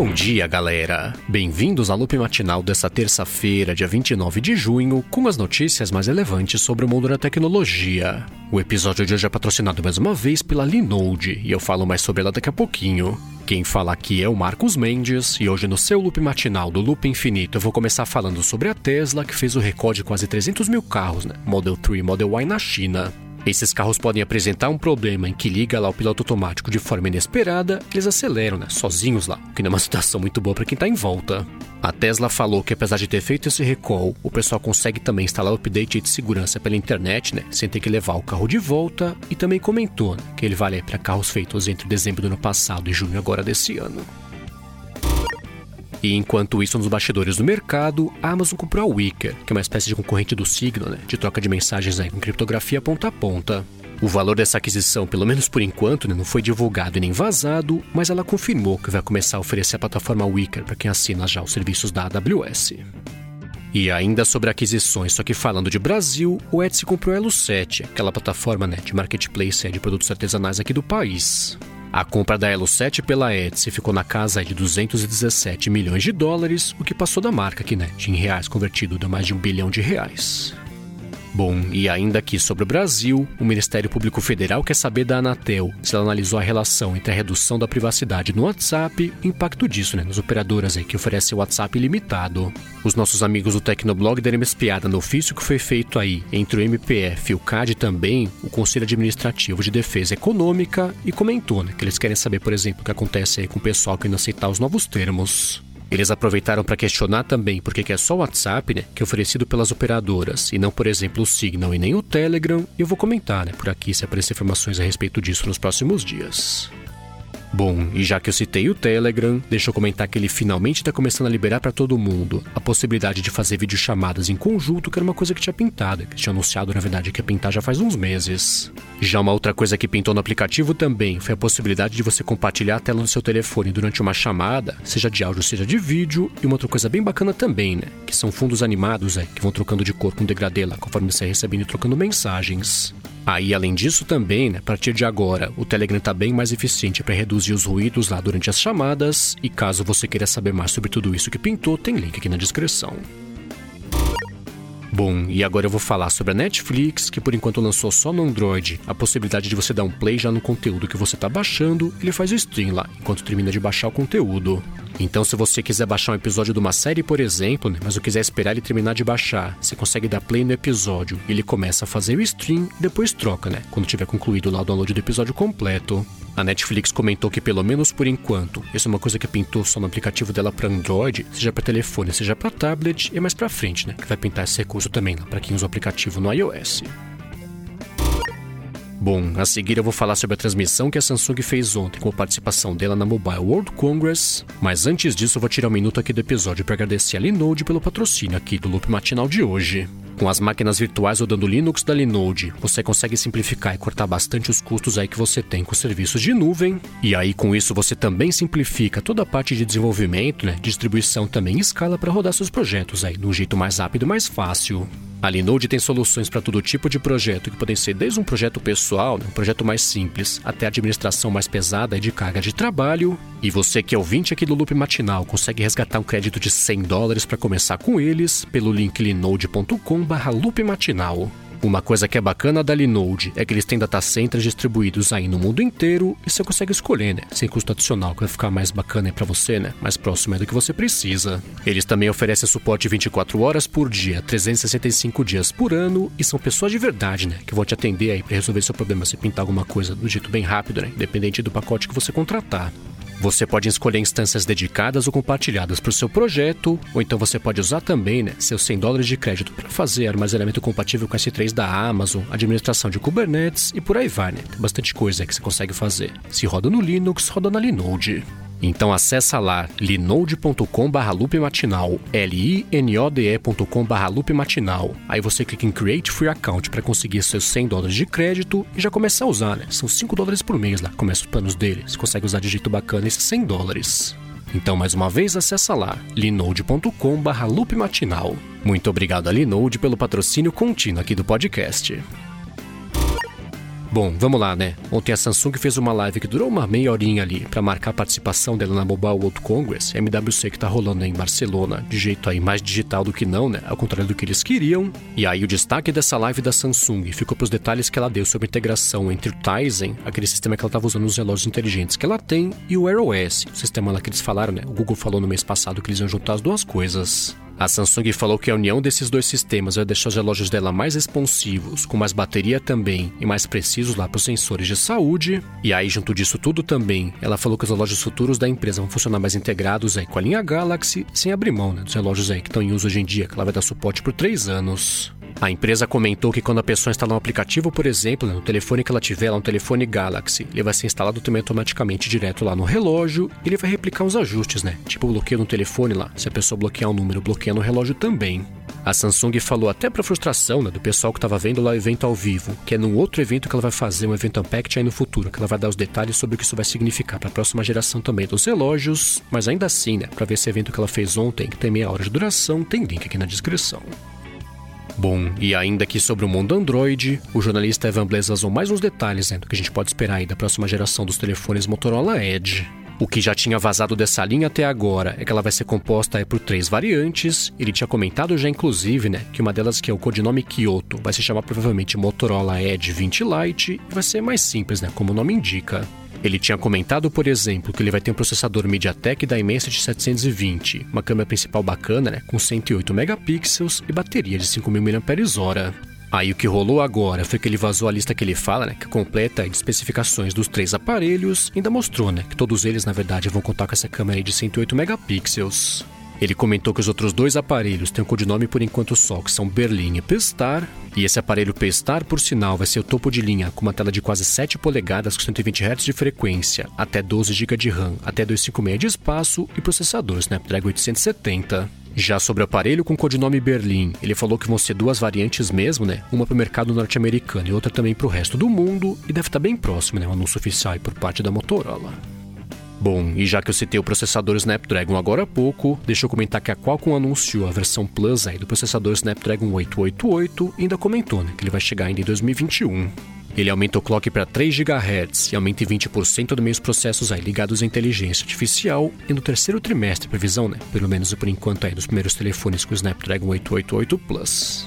Bom dia, galera! Bem-vindos ao Loop Matinal desta terça-feira, dia 29 de junho, com as notícias mais relevantes sobre o mundo da tecnologia. O episódio de hoje é patrocinado mais uma vez pela Linode, e eu falo mais sobre ela daqui a pouquinho. Quem fala aqui é o Marcos Mendes, e hoje no seu Loop Matinal do Loop Infinito eu vou começar falando sobre a Tesla, que fez o recorde de quase 300 mil carros, Model 3 e Model Y na China. Esses carros podem apresentar um problema em que liga lá o piloto automático de forma inesperada, eles aceleram, sozinhos lá, o que não é uma situação muito boa para quem tá em volta. A Tesla falou que apesar de ter feito esse recall, o pessoal consegue também instalar o update de segurança pela internet, sem ter que levar o carro de volta, e também comentou que ele vale para carros feitos entre dezembro do ano passado e junho agora desse ano. E enquanto isso, nos bastidores do mercado, a Amazon comprou a Wickr, que é uma espécie de concorrente do Signal, de troca de mensagens com criptografia ponta a ponta. O valor dessa aquisição, pelo menos por enquanto, não foi divulgado e nem vazado, mas ela confirmou que vai começar a oferecer a plataforma Wickr para quem assina já os serviços da AWS. E ainda sobre aquisições, só que falando de Brasil, o Etsy comprou a Elo7, aquela plataforma de marketplace de produtos artesanais aqui do país. A compra da Elo7 pela Etsy ficou na casa de 217 milhões de dólares, o que passou da marca aqui, em reais convertido, dá mais de R$1 bilhão. Bom, e ainda aqui sobre o Brasil, o Ministério Público Federal quer saber da Anatel se ela analisou a relação entre a redução da privacidade no WhatsApp e o impacto disso, nas operadoras que oferecem o WhatsApp ilimitado. Os nossos amigos do Tecnoblog deram uma espiada no ofício que foi feito aí entre o MPF e o CAD e também o Conselho Administrativo de Defesa Econômica e comentou que eles querem saber, por exemplo, o que acontece aí com o pessoal que não aceitar os novos termos. Eles aproveitaram para questionar também por que é só o WhatsApp, que é oferecido pelas operadoras, e não, por exemplo, o Signal e nem o Telegram, e eu vou comentar, por aqui se aparecer informações a respeito disso nos próximos dias. Bom, e já que eu citei o Telegram, deixa eu comentar que ele finalmente está começando a liberar para todo mundo a possibilidade de fazer videochamadas em conjunto, que era uma coisa que tinha pintado, que tinha anunciado, na verdade, que ia pintar já faz uns meses. Já uma outra coisa que pintou no aplicativo também foi a possibilidade de você compartilhar a tela do seu telefone durante uma chamada, seja de áudio, seja de vídeo, e uma outra coisa bem bacana também, que são fundos animados, que vão trocando de cor com degradê lá, conforme você vai recebendo e trocando mensagens. Aí, além disso também, a partir de agora, o Telegram está bem mais eficiente para reduzir os ruídos lá durante as chamadas, e caso você queira saber mais sobre tudo isso que pintou, tem link aqui na descrição. Bom, e agora eu vou falar sobre a Netflix, que por enquanto lançou só no Android a possibilidade de você dar um play já no conteúdo que você está baixando, ele faz o stream lá, enquanto termina de baixar o conteúdo. Então, se você quiser baixar um episódio de uma série, por exemplo, mas não quiser esperar ele terminar de baixar, você consegue dar play no episódio e ele começa a fazer o stream e depois troca, quando tiver concluído lá o download do episódio completo. A Netflix comentou que, pelo menos por enquanto, isso é uma coisa que pintou só no aplicativo dela para Android, seja para telefone, seja para tablet, e mais para frente, que vai pintar esse recurso também para quem usa o aplicativo no iOS. Bom, a seguir eu vou falar sobre a transmissão que a Samsung fez ontem com a participação dela na Mobile World Congress, mas antes disso eu vou tirar um minuto aqui do episódio para agradecer a Linode pelo patrocínio aqui do Loop Matinal de hoje. Com as máquinas virtuais rodando Linux da Linode, você consegue simplificar e cortar bastante os custos aí que você tem com serviços de nuvem, e aí com isso você também simplifica toda a parte de desenvolvimento, distribuição também em escala para rodar seus projetos aí de um jeito mais rápido e mais fácil. A Linode tem soluções para todo tipo de projeto, que podem ser desde um projeto pessoal, um projeto mais simples, até a administração mais pesada e de carga de trabalho. E você que é ouvinte aqui do Loop Matinal consegue resgatar um crédito de $100 para começar com eles pelo link linode.com/loopmatinal. Uma coisa que é bacana da Linode é que eles têm data centers distribuídos aí no mundo inteiro e você consegue escolher, sem custo adicional, que vai ficar mais bacana para você, mais próximo do que você precisa. Eles também oferecem suporte 24 horas por dia, 365 dias por ano e são pessoas de verdade, que vão te atender aí para resolver seu problema, se pintar alguma coisa do jeito bem rápido, independente do pacote que você contratar. Você pode escolher instâncias dedicadas ou compartilhadas para o seu projeto, ou então você pode usar também seus $100 de crédito para fazer armazenamento compatível com S3 da Amazon, administração de Kubernetes e por aí vai, Tem bastante coisa que você consegue fazer. Se roda no Linux, roda na Linode. Então acessa lá linode.com/loopmatinal, linode.com/loopmatinal. Aí você clica em Create Free Account para conseguir seus $100 de crédito e já começa a usar, São $5 por mês lá, começa os planos dele. Você consegue usar de jeito bacana esses $100. Então, mais uma vez, acessa lá, linode.com/loopmatinal. Muito obrigado a Linode pelo patrocínio contínuo aqui do podcast. Bom, vamos lá, né? Ontem a Samsung fez uma live que durou uma meia horinha ali para marcar a participação dela na Mobile World Congress, MWC, que tá rolando em Barcelona, de jeito aí mais digital do que não, né? Ao contrário do que eles queriam. E aí o destaque dessa live da Samsung ficou pros detalhes que ela deu sobre a integração entre o Tizen, aquele sistema que ela tava usando nos relógios inteligentes que ela tem, e o Wear OS, o sistema lá que eles falaram, né? O Google falou no mês passado que eles iam juntar as duas coisas. A Samsung falou que a união desses dois sistemas vai deixar os relógios dela mais responsivos, com mais bateria também e mais precisos lá para os sensores de saúde. E aí, junto disso tudo também, ela falou que os relógios futuros da empresa vão funcionar mais integrados aí com a linha Galaxy, sem abrir mão, né, dos relógios aí que estão em uso hoje em dia, que ela vai dar suporte por 3 anos. A empresa comentou que quando a pessoa instalar um aplicativo, por exemplo, no telefone que ela tiver, lá um telefone Galaxy, ele vai ser instalado também automaticamente direto lá no relógio e ele vai replicar os ajustes, né? Tipo bloqueio no telefone lá, se a pessoa bloquear um número, bloqueia no relógio também. A Samsung falou até pra frustração, né, do pessoal que tava vendo lá o evento ao vivo, que é num outro evento que ela vai fazer, um evento Unpacked aí no futuro, que ela vai dar os detalhes sobre o que isso vai significar para a próxima geração também dos relógios, mas ainda assim, né, pra ver esse evento que ela fez ontem, que tem meia hora de duração, tem link aqui na descrição. Bom, e ainda aqui sobre o mundo Android, o jornalista Evan Blass vazou mais uns detalhes, né, do que a gente pode esperar aí da próxima geração dos telefones Motorola Edge. O que já tinha vazado dessa linha até agora é que ela vai ser composta aí por 3 variantes. Ele tinha comentado já, inclusive, né, que uma delas, que é o codinome Kyoto, vai se chamar provavelmente Motorola Edge 20 Lite e vai ser mais simples, né, como o nome indica. Ele tinha comentado, por exemplo, que ele vai ter um processador MediaTek Dimensity 720, uma câmera principal bacana, né, com 108 megapixels e bateria de 5.000 mAh. Aí o que rolou agora foi que ele vazou a lista que ele fala, né, que completa de especificações dos 3 aparelhos, e ainda mostrou, né, que todos eles, na verdade, vão contar com essa câmera aí de 108 megapixels. Ele comentou que os outros 2 aparelhos têm um codinome por enquanto só, que são Berlin e P-Star. E esse aparelho P-Star, por sinal, vai ser o topo de linha com uma tela de quase 7 polegadas com 120 Hz de frequência, até 12 GB de RAM, até 256 de espaço e processador Snapdragon 870. Já sobre o aparelho com codinome Berlin, ele falou que vão ser 2 variantes mesmo, né? Uma para o mercado norte-americano e outra também para o resto do mundo, e deve estar bem próximo, né? Um anúncio oficial por parte da Motorola. Bom, e já que eu citei o processador Snapdragon agora há pouco, deixa eu comentar que a Qualcomm anunciou a versão Plus aí do processador Snapdragon 888 e ainda comentou, né, que ele vai chegar ainda em 2021. Ele aumenta o clock para 3 GHz e aumenta em 20% dos meios processos aí ligados à inteligência artificial e no terceiro trimestre, previsão, né, pelo menos por enquanto aí dos primeiros telefones com o Snapdragon 888 Plus.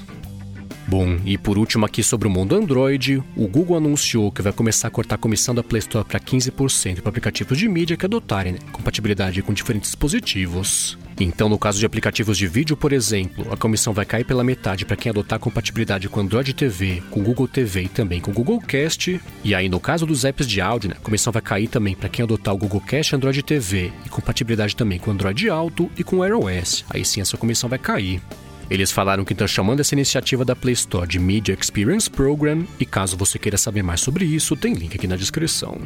Bom, e por último aqui sobre o mundo Android, o Google anunciou que vai começar a cortar a comissão da Play Store para 15% para aplicativos de mídia que adotarem, né, compatibilidade com diferentes dispositivos. Então, no caso de aplicativos de vídeo, por exemplo, a comissão vai cair pela metade para quem adotar compatibilidade com Android TV, com Google TV e também com Google Cast. E aí, no caso dos apps de áudio, né, a comissão vai cair também para quem adotar o Google Cast, Android TV e compatibilidade também com Android Auto e com Wear OS. Aí sim, essa comissão vai cair. Eles falaram que estão chamando essa iniciativa da Play Store de Media Experience Program, e caso você queira saber mais sobre isso, tem link aqui na descrição.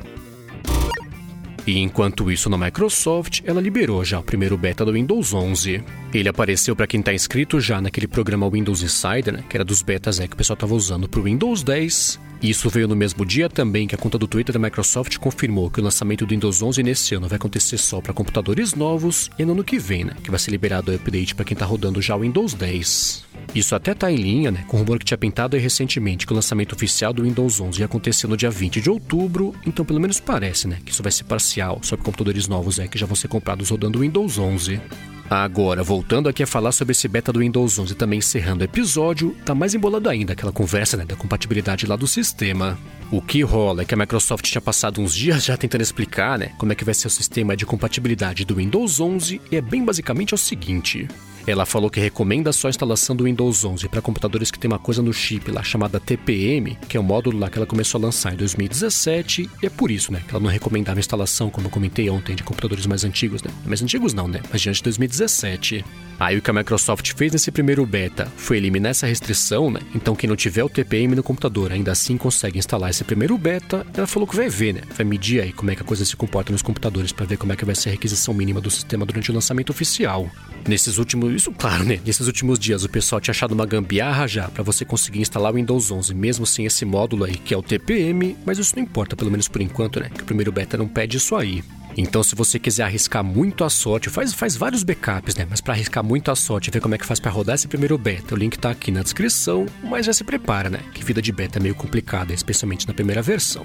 E enquanto isso, na Microsoft, ela liberou já o primeiro beta do Windows 11. Ele apareceu para quem está inscrito já naquele programa Windows Insider, né, que era dos betas que o pessoal estava usando para o Windows 10. E isso veio no mesmo dia também que a conta do Twitter da Microsoft confirmou que o lançamento do Windows 11 nesse ano vai acontecer só para computadores novos e no ano que vem, né, que vai ser liberado o update para quem está rodando já o Windows 10. Isso até está em linha, né, com o rumor que tinha pintado aí recentemente que o lançamento oficial do Windows 11 ia acontecer no dia 20 de outubro, então pelo menos parece, né, que isso vai ser parcial, só para computadores novos que já vão ser comprados rodando o Windows 11. Agora, voltando aqui a falar sobre esse beta do Windows 11 e também encerrando o episódio, tá mais embolado ainda aquela conversa, né, da compatibilidade lá do sistema. O que rola é que a Microsoft tinha passado uns dias já tentando explicar, né, como é que vai ser o sistema de compatibilidade do Windows 11 e é bem basicamente o seguinte. Ela falou que recomenda só a instalação do Windows 11 para computadores que tem uma coisa no chip lá chamada TPM, que é o módulo lá que ela começou a lançar em 2017, e é por isso, né, que ela não recomendava a instalação, como eu comentei ontem, de computadores mais antigos, né? Mais antigos não, né? Mas diante de 2017. Aí o que a Microsoft fez nesse primeiro beta foi eliminar essa restrição, né? Então quem não tiver o TPM no computador ainda assim consegue instalar esse primeiro beta. Ela falou que vai ver, né? Vai medir aí como é que a coisa se comporta nos computadores para ver como é que vai ser a requisição mínima do sistema durante o lançamento oficial. Nesses últimos dias o pessoal tinha achado uma gambiarra já para você conseguir instalar o Windows 11 mesmo sem esse módulo aí que é o TPM, mas isso não importa, pelo menos por enquanto, né? Que o primeiro beta não pede isso aí. Então, se você quiser arriscar muito a sorte, faz vários backups, né? Mas para arriscar muito a sorte e ver como é que faz para rodar esse primeiro beta, o link tá aqui na descrição, mas já se prepara, né? Que vida de beta é meio complicada, especialmente na primeira versão.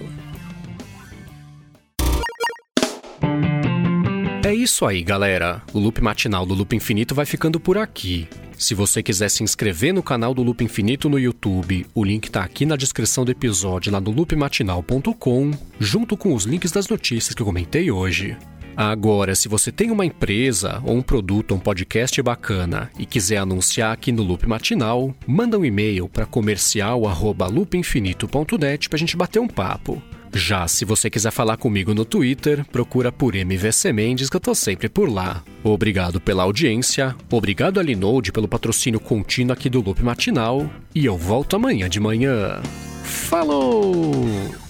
É isso aí, galera. O Loop Matinal do Loop Infinito vai ficando por aqui. Se você quiser se inscrever no canal do Loop Infinito no YouTube, o link tá aqui na descrição do episódio lá no loopmatinal.com, junto com os links das notícias que eu comentei hoje. Agora, se você tem uma empresa, ou um produto, ou um podcast bacana e quiser anunciar aqui no Loop Matinal, manda um e-mail para comercial@loopinfinito.net pra gente bater um papo. Já se você quiser falar comigo no Twitter, procura por MVC Mendes, que eu tô sempre por lá. Obrigado pela audiência, obrigado a Linode pelo patrocínio contínuo aqui do Loop Matinal, e eu volto amanhã de manhã. Falou!